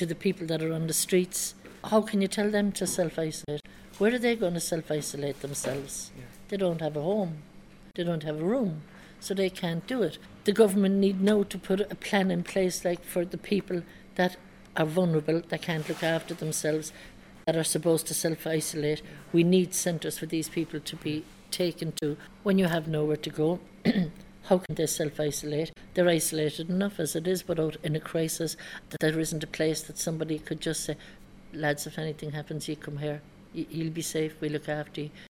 to the people that are on the streets. How can you tell them to self-isolate? Where are they going to self-isolate themselves? Yeah. They don't have a home. They don't have a room. So they can't do it. The government need now to put a plan in place, like for the people that are vulnerable, that can't look after themselves, that are supposed to self-isolate. We need centres for these people to be taken to. When you have nowhere to go, how can they self-isolate? They're isolated enough as it is, without in a crisis, that there isn't a place that somebody could just say, lads, if anything happens, you come here. You'll be safe, we look after you.